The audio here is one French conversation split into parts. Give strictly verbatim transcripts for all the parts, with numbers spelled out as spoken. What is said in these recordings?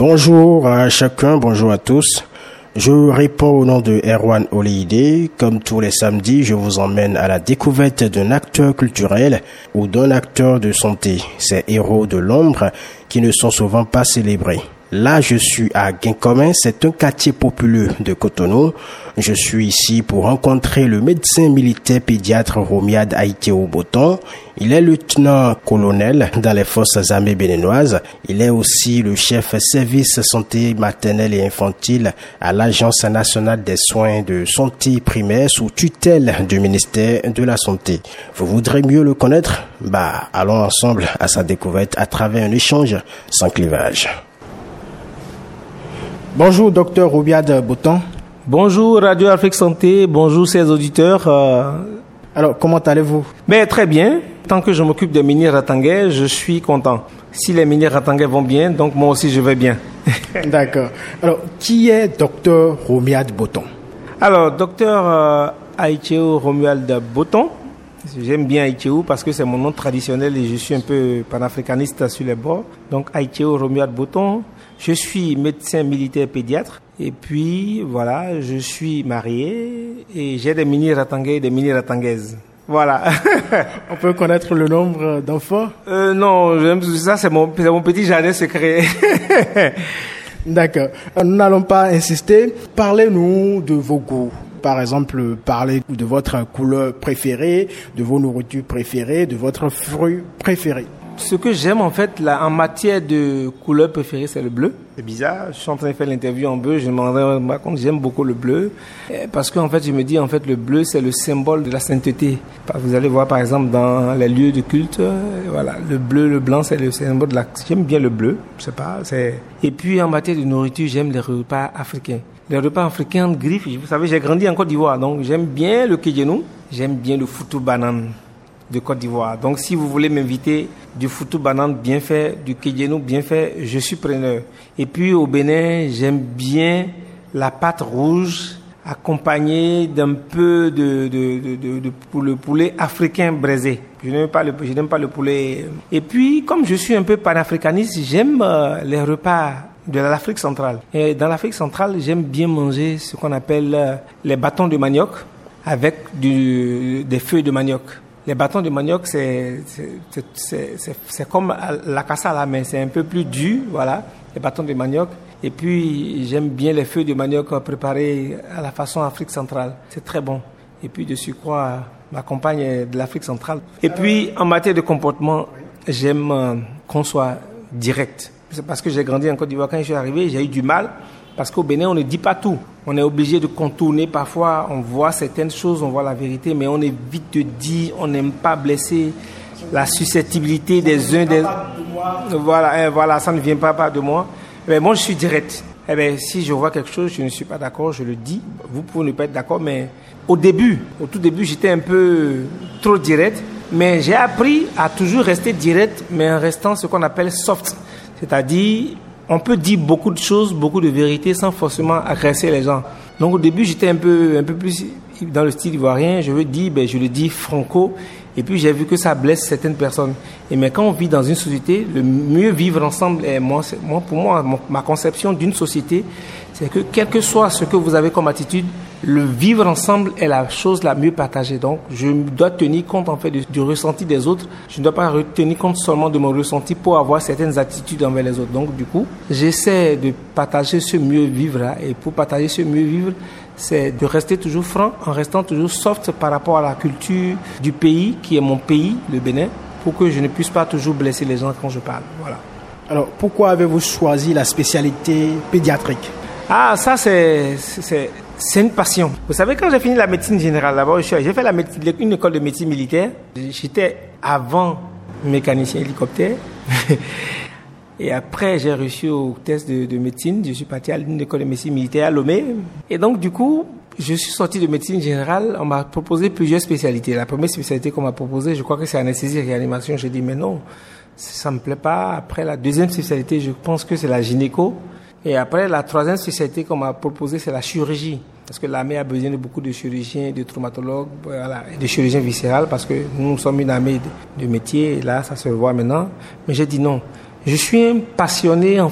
Bonjour à chacun, bonjour à tous. Je réponds au nom de Erwan Oleide. Comme tous les samedis, je vous emmène à la découverte d'un acteur culturel ou d'un acteur de santé. Ces héros de l'ombre qui ne sont souvent pas célébrés. Là, je suis à Guincomin, c'est un quartier populeux de Cotonou. Je suis ici pour rencontrer le médecin militaire pédiatre Romiad Aïteo Boton. Il est lieutenant-colonel dans les forces armées béninoises. Il est aussi le chef service santé maternelle et infantile à l'Agence nationale des soins de santé primaire sous tutelle du ministère de la Santé. Vous voudrez mieux le connaître? Bah, allons ensemble à sa découverte à travers un échange sans clivage. Bonjour, docteur Romiad Boton. Bonjour Radio Afrique Santé, bonjour ses auditeurs. Euh... Alors, comment allez-vous? Mais très bien. Tant que je m'occupe des mini-ratangais, je suis content. Si les mini-ratangais vont bien, donc moi aussi je vais bien. D'accord. Alors, qui est docteur Romiad Boton? Alors, docteur euh, Aïteo Romuald Boton. J'aime bien Aïteo parce que c'est mon nom traditionnel et je suis un peu panafricaniste sur les bords. Donc, Aïteo Romuald Boton. Je suis médecin militaire pédiatre et puis voilà, je suis marié et j'ai des mini-ratangais et des mini-ratangaises. Voilà. On peut connaître le nombre d'enfants? euh, Non, ça c'est mon, c'est mon petit jardin secret. D'accord. Nous n'allons pas insister. Parlez-nous de vos goûts. Par exemple, parlez de votre couleur préférée, de vos nourritures préférées, de votre fruit préféré. Ce que j'aime en fait là, en matière de couleur préférée, c'est le bleu. C'est bizarre, je suis en train de faire l'interview en bleu, je me rends compte, j'aime beaucoup le bleu. Parce qu'en fait, je me dis, en fait, le bleu, c'est le symbole de la sainteté. Vous allez voir par exemple dans les lieux de culte, voilà, le bleu, le blanc, c'est le symbole de la... J'aime bien le bleu, je sais pas. C'est... Et puis en matière de nourriture, j'aime les repas africains. Les repas africains de griffe, vous savez, j'ai grandi en Côte d'Ivoire, donc j'aime bien le kédjenou, j'aime bien le foutou banane de Côte d'Ivoire. Donc si vous voulez m'inviter du foutou banane bien fait, du kédjenou bien fait, je suis preneur. Et puis au Bénin, j'aime bien la pâte rouge accompagnée d'un peu de, de, de, de, de poulet, poulet africain braisé. Je n'aime pas le, je n'aime pas le poulet. Et puis comme je suis un peu panafricaniste, j'aime euh, les repas de l'Afrique centrale. Et dans l'Afrique centrale, j'aime bien manger ce qu'on appelle euh, les bâtons de manioc avec du, des feuilles de manioc. Les bâtons de manioc, c'est, c'est, c'est, c'est, c'est comme la cassala, mais c'est un peu plus dur, voilà, les bâtons de manioc. Et puis, j'aime bien les feuilles de manioc préparées à la façon Afrique centrale. C'est très bon. Et puis, de surcroît, ma compagne est de l'Afrique centrale. Et puis, en matière de comportement, j'aime euh, qu'on soit direct. C'est parce que j'ai grandi en Côte d'Ivoire. Quand je suis arrivé, j'ai eu du mal. Parce qu'au Bénin, on ne dit pas tout. On est obligé de contourner. Parfois, on voit certaines choses, on voit la vérité, mais on évite de dire, on n'aime pas blesser la susceptibilité des uns des autres. Voilà, voilà, ça ne vient pas, pas de moi. Mais moi, je suis direct. Eh bien, si je vois quelque chose, je ne suis pas d'accord, je le dis. Vous pouvez ne pas être d'accord, mais au début, au tout début, j'étais un peu trop direct. Mais j'ai appris à toujours rester direct, mais en restant ce qu'on appelle soft. C'est-à-dire... On peut dire beaucoup de choses, beaucoup de vérités sans forcément agresser les gens. Donc au début, j'étais un peu, un peu plus dans le style ivoirien. Je veux dire, ben, je le dis franco. Et puis j'ai vu que ça blesse certaines personnes. Et mais quand on vit dans une société, le mieux vivre ensemble, est moi, c'est, moi, pour moi, mon, ma conception d'une société, c'est que quel que soit ce que vous avez comme attitude, le vivre ensemble est la chose la mieux partagée. Donc, je dois tenir compte en fait du, du ressenti des autres. Je ne dois pas tenir compte seulement de mon ressenti pour avoir certaines attitudes envers les autres. Donc, du coup, j'essaie de partager ce mieux vivre là. Et pour partager ce mieux vivre, c'est de rester toujours franc, en restant toujours soft par rapport à la culture du pays, qui est mon pays, le Bénin, pour que je ne puisse pas toujours blesser les gens quand je parle. Voilà. Alors, pourquoi avez-vous choisi la spécialité pédiatrique? Ah, ça, c'est... c'est C'est une passion. Vous savez, quand j'ai fini la médecine générale, d'abord, j'ai fait la médecine, une école de médecine militaire. J'étais avant mécanicien hélicoptère. Et après, j'ai reçu au test de, de médecine. Je suis parti à une école de médecine militaire à Lomé. Et donc, du coup, je suis sorti de médecine générale. On m'a proposé plusieurs spécialités. La première spécialité qu'on m'a proposée, je crois que c'est anesthésie et réanimation. J'ai dit, mais non, ça me plaît pas. Après, la deuxième spécialité, je pense que c'est la gynéco. Et après, la troisième spécialité qu'on m'a proposée, c'est la chirurgie. Parce que l'armée a besoin de beaucoup de chirurgiens, de traumatologues, voilà, et de chirurgiens viscérales, parce que nous sommes une armée de, de métier, et là, ça se voit maintenant. Mais j'ai dit non. Je suis un passionné, en fait,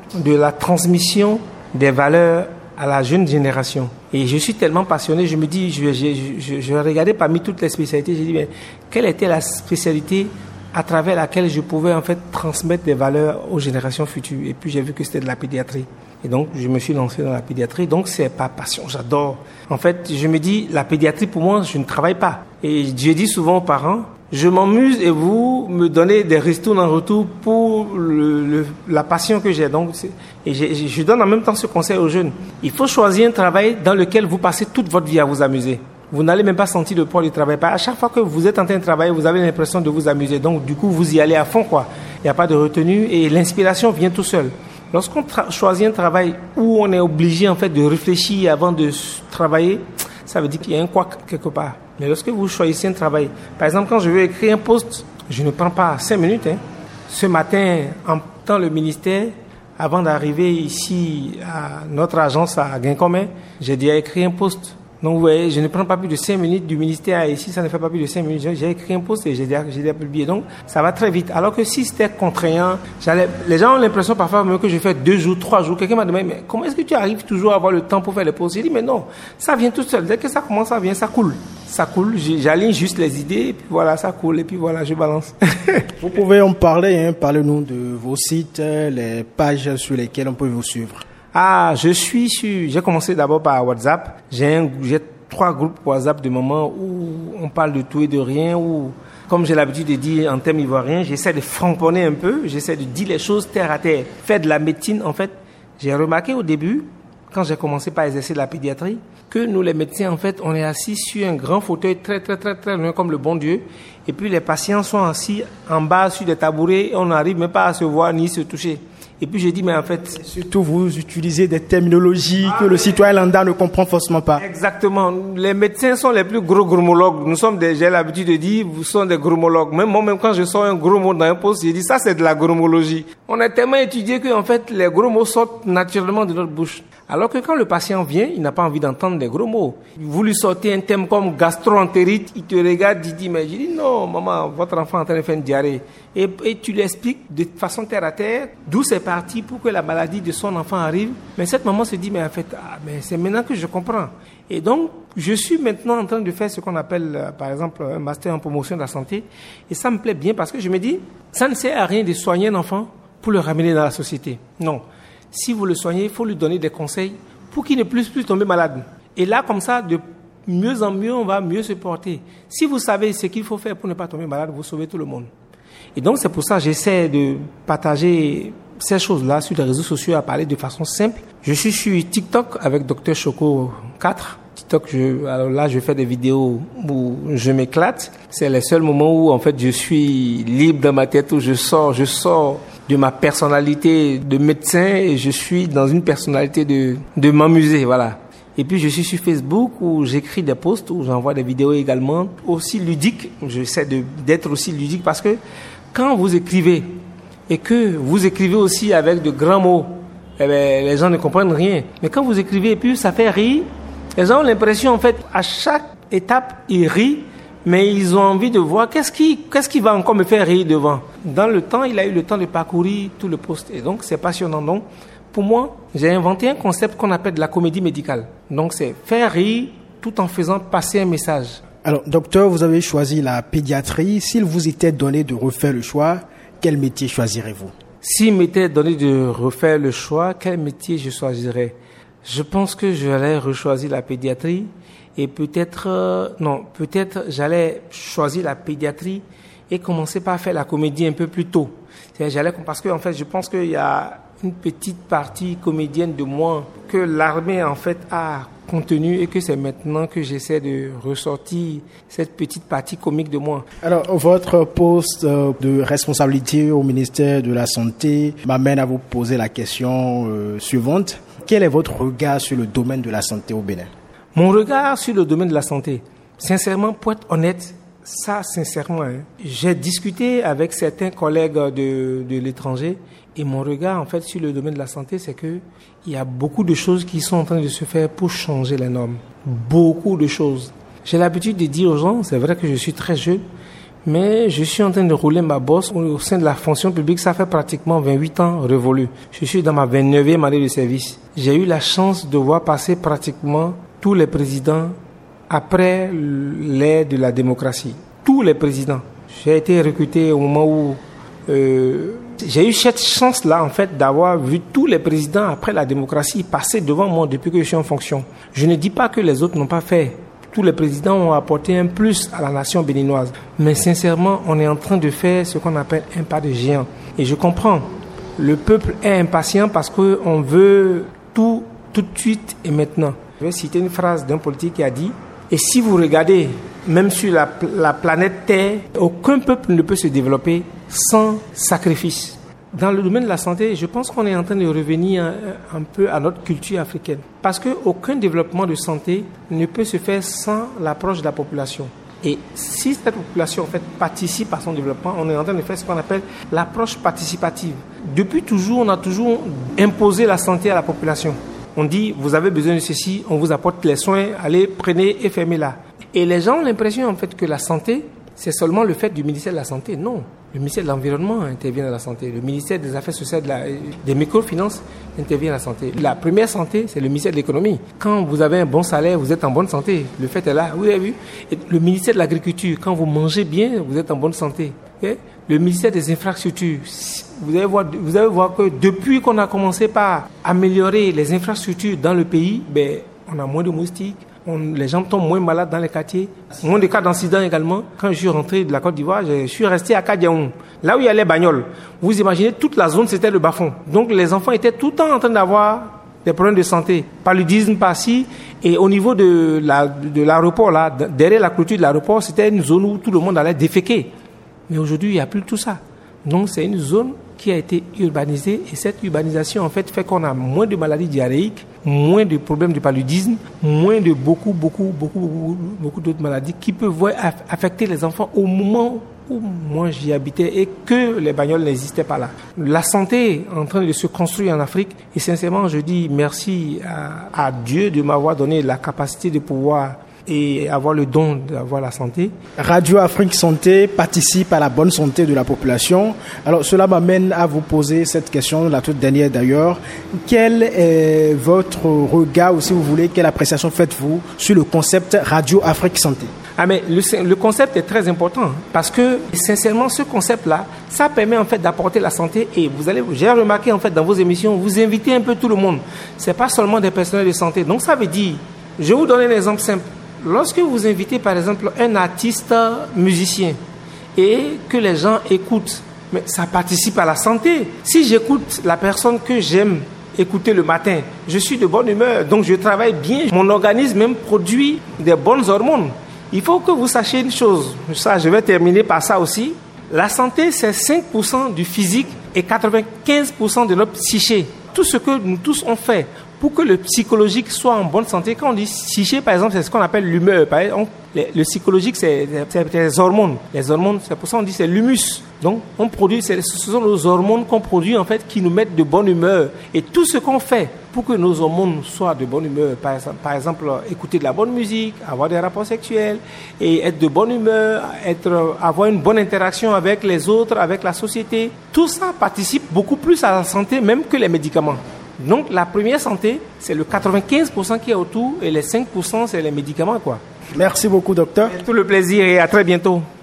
de la transmission des valeurs à la jeune génération. Et je suis tellement passionné, je me dis, je, je, je, je regardais parmi toutes les spécialités, j'ai dit, mais quelle était la spécialité à travers laquelle je pouvais en fait transmettre des valeurs aux générations futures. Et puis j'ai vu que c'était de la pédiatrie. Et donc je me suis lancé dans la pédiatrie. Donc c'est pas passion, j'adore. En fait, je me dis, la pédiatrie pour moi, je ne travaille pas. Et je dis souvent aux parents, je m'amuse et vous me donnez des ristournes en retour pour le, le, la passion que j'ai. Donc, c'est, et je, je donne en même temps ce conseil aux jeunes. Il faut choisir un travail dans lequel vous passez toute votre vie à vous amuser. Vous n'allez même pas sentir le poids du travail. À chaque fois que vous êtes en train de travailler, vous avez l'impression de vous amuser. Donc, du coup, vous y allez à fond, quoi. Il n'y a pas de retenue et l'inspiration vient tout seul. Lorsqu'on tra- choisit un travail où on est obligé, en fait, de réfléchir avant de travailler, ça veut dire qu'il y a un couac quelque part. Mais lorsque vous choisissez un travail, par exemple, quand je veux écrire un post, je ne prends pas cinq minutes. Hein. Ce matin, en dans le ministère, avant d'arriver ici à notre agence à Guincomet, j'ai déjà écrit un post. Donc, vous voyez, je ne prends pas plus de cinq minutes du ministère à ici, ça ne fait pas plus de cinq minutes. J'ai écrit un post et j'ai déjà, j'ai déjà publié. Donc, ça va très vite. Alors que si c'était contraignant, j'allais, les gens ont l'impression parfois même que je fais deux jours, trois jours. Quelqu'un m'a demandé, mais comment est-ce que tu arrives toujours à avoir le temps pour faire les posts? J'ai dit, mais non, ça vient tout seul. Dès que ça commence, ça vient, ça coule. Ça coule, j'aligne juste les idées, et puis voilà, ça coule, et puis voilà, je balance. Vous pouvez en parler, hein, parlez-nous de vos sites, les pages sur lesquelles on peut vous suivre. Ah, je suis sur, j'ai commencé d'abord par WhatsApp. J'ai un, j'ai trois groupes WhatsApp de moments où on parle de tout et de rien, où, comme j'ai l'habitude de dire en termes ivoiriens, j'essaie de franconner un peu, j'essaie de dire les choses terre à terre. Faire de la médecine, en fait, j'ai remarqué au début, quand j'ai commencé par exercer la pédiatrie, que nous, les médecins, en fait, on est assis sur un grand fauteuil très, très, très, très loin, comme le bon Dieu. Et puis, les patients sont assis en bas sur des tabourets et on n'arrive même pas à se voir ni se toucher. Et puis, j'ai dit, mais en fait... Surtout, vous utilisez des terminologies ah, que le citoyen lambda ne comprend forcément pas. Exactement. Les médecins sont les plus gros gromologues. Nous sommes des, j'ai l'habitude de dire, vous sont des gromologues. Même moi, même quand je sors un gros mot dans un poste, j'ai dit, ça, c'est de la gromologie. On a tellement étudié que, en fait, les gros mots sortent naturellement de notre bouche. Alors que quand le patient vient, il n'a pas envie d'entendre des gros mots. Vous lui sortez un thème comme gastro-entérite, il te regarde, il dit, mais je dis, non, maman, votre enfant est en train de faire une diarrhée. Et, et tu lui expliques de façon terre à terre, d'où c'est parti pour que la maladie de son enfant arrive. Mais cette maman se dit, mais en fait, ah, mais c'est maintenant que je comprends. Et donc, je suis maintenant en train de faire ce qu'on appelle, euh, par exemple, un master en promotion de la santé. Et ça me plaît bien parce que je me dis, ça ne sert à rien de soigner un enfant pour le ramener dans la société. Non. Si vous le soignez, il faut lui donner des conseils pour qu'il ne puisse plus tomber malade. Et là, comme ça, de mieux en mieux, on va mieux se porter. Si vous savez ce qu'il faut faire pour ne pas tomber malade, vous sauvez tout le monde. Et donc, c'est pour ça que j'essaie de partager ces choses-là sur les réseaux sociaux, à parler de façon simple. Je suis sur TikTok avec Docteur Choco quatre. TikTok, je, alors là, je fais des vidéos où je m'éclate. C'est les seuls moments où, en fait, je suis libre dans ma tête, où je sors, je sors de ma personnalité de médecin et je suis dans une personnalité de, de m'amuser, voilà. Et puis, je suis sur Facebook où j'écris des posts, où j'envoie des vidéos également, aussi ludiques. J'essaie de, d'être aussi ludique parce que quand vous écrivez et que vous écrivez aussi avec de grands mots, eh bien, les gens ne comprennent rien. Mais quand vous écrivez et puis ça fait rire, les gens ont l'impression, en fait, à chaque étape, ils rient, mais ils ont envie de voir qu'est-ce qui, qu'est-ce qui va encore me faire rire devant. Dans le temps, il a eu le temps de parcourir tout le poste. Et donc, c'est passionnant. Donc, pour moi, j'ai inventé un concept qu'on appelle de la comédie médicale. Donc, c'est faire rire tout en faisant passer un message. Alors, docteur, vous avez choisi la pédiatrie. S'il vous était donné de refaire le choix, quel métier choisirez-vous? S'il m'était donné de refaire le choix, quel métier je choisirais? Je pense que j'allais rechoisir la pédiatrie et peut-être, euh, non, peut-être j'allais choisir la pédiatrie et commencer par faire la comédie un peu plus tôt. C'est-à-dire, j'allais, parce que, en fait, je pense qu'il y a une petite partie comédienne de moi que l'armée, en fait, a contenue et que c'est maintenant que j'essaie de ressortir cette petite partie comique de moi. Alors, votre poste de responsabilité au ministère de la Santé m'amène à vous poser la question euh, suivante. Quel est votre regard sur le domaine de la santé au Bénin? Mon regard sur le domaine de la santé, sincèrement, pour être honnête, ça, sincèrement, hein, j'ai discuté avec certains collègues de, de l'étranger et mon regard, en fait, sur le domaine de la santé, c'est que il y a beaucoup de choses qui sont en train de se faire pour changer les normes. Beaucoup de choses. J'ai l'habitude de dire aux gens, c'est vrai que je suis très jeune, Mais je suis en train de rouler ma bosse au sein de la fonction publique. Ça fait pratiquement vingt-huit ans révolu. Je suis dans ma vingt-neuvième année de service. J'ai eu la chance de voir passer pratiquement tous les présidents après l'ère de la démocratie. Tous les présidents. J'ai été recruté au moment où... Euh, j'ai eu cette chance-là, en fait, d'avoir vu tous les présidents après la démocratie passer devant moi depuis que je suis en fonction. Je ne dis pas que les autres n'ont pas fait. Tous les présidents ont apporté un plus à la nation béninoise. Mais sincèrement, on est en train de faire ce qu'on appelle un pas de géant. Et je comprends. Le peuple est impatient parce qu'on veut tout, tout de suite et maintenant. Je vais citer une phrase d'un politique qui a dit « Et si vous regardez, même sur la, la planète Terre, aucun peuple ne peut se développer sans sacrifice. » Dans le domaine de la santé, je pense qu'on est en train de revenir un, un peu à notre culture africaine. Parce qu'aucun développement de santé ne peut se faire sans l'approche de la population. Et si cette population en fait, participe à son développement, on est en train de faire ce qu'on appelle l'approche participative. Depuis toujours, on a toujours imposé la santé à la population. On dit, vous avez besoin de ceci, on vous apporte les soins, allez, prenez et fermez-la. Et les gens ont l'impression en fait que la santé, c'est seulement le fait du ministère de la Santé. Non. Le ministère de l'Environnement intervient dans la santé. Le ministère des Affaires sociales, de la, des microfinances intervient dans la santé. La première santé, c'est le ministère de l'Économie. Quand vous avez un bon salaire, vous êtes en bonne santé. Le fait est là. Vous avez vu. Et le ministère de l'Agriculture, quand vous mangez bien, vous êtes en bonne santé. Okay? Le ministère des Infrastructures, vous allez voir, vous allez voir que depuis qu'on a commencé par améliorer les infrastructures dans le pays, ben, on a moins de moustiques. On, les gens tombent moins malades dans les quartiers. Moins de cas d'incidents également. Quand je suis rentré de la Côte d'Ivoire, je suis resté à Kadiaoum. Là où il y a les bagnoles. Vous imaginez, toute la zone, c'était le bas-fond. Donc les enfants étaient tout le temps en train d'avoir des problèmes de santé. Paludisme par-ci. Et au niveau de, la, de l'aéroport, là, derrière la clôture de l'aéroport, c'était une zone où tout le monde allait déféquer. Mais aujourd'hui, il n'y a plus tout ça. Donc c'est une zone qui a été urbanisée. Et cette urbanisation, en fait, fait qu'on a moins de maladies diarrhéiques, moins de problèmes de paludisme, moins de beaucoup, beaucoup, beaucoup, beaucoup, beaucoup d'autres maladies qui peuvent affecter les enfants au moment où moi j'y habitais et que les bagnoles n'existaient pas là. La santé est en train de se construire en Afrique et sincèrement, je dis merci à, à Dieu de m'avoir donné la capacité de pouvoir et avoir le don d'avoir la santé. Radio Afrique Santé participe à la bonne santé de la population. Alors cela m'amène à vous poser cette question, la toute dernière d'ailleurs. Quel est votre regard ou si vous voulez, quelle appréciation faites-vous sur le concept Radio Afrique Santé? Ah mais le, le concept est très important parce que sincèrement ce concept-là, ça permet en fait d'apporter la santé et vous allez, j'ai remarqué en fait dans vos émissions, vous invitez un peu tout le monde. C'est pas seulement des personnels de santé. Donc ça veut dire, je vais vous donner un exemple simple. Lorsque vous invitez par exemple un artiste musicien et que les gens écoutent, mais ça participe à la santé. Si j'écoute la personne que j'aime écouter le matin, je suis de bonne humeur, donc je travaille bien. Mon organisme même produit des bonnes hormones. Il faut que vous sachiez une chose, ça je vais terminer par ça aussi. La santé c'est cinq pour cent du physique et quatre-vingt-quinze pour cent de notre psyché. Tout ce que nous tous on fait pour que le psychologique soit en bonne santé. Quand on dit psyché, par exemple, c'est ce qu'on appelle l'humeur. Par exemple, le psychologique, c'est, c'est les hormones. Les hormones, c'est pour ça qu'on dit c'est l'humus. Donc, on produit, c'est, ce sont nos hormones qu'on produit, en fait, qui nous mettent de bonne humeur. Et tout ce qu'on fait pour que nos hormones soient de bonne humeur, par exemple, par exemple, écouter de la bonne musique, avoir des rapports sexuels, et être de bonne humeur, être, avoir une bonne interaction avec les autres, avec la société, tout ça participe beaucoup plus à la santé, même que les médicaments. Donc, la première santé, c'est le quatre-vingt-quinze pour cent qui est autour et les cinq pour cent, c'est les médicaments, quoi. Merci beaucoup, docteur. Tout le plaisir et à très bientôt.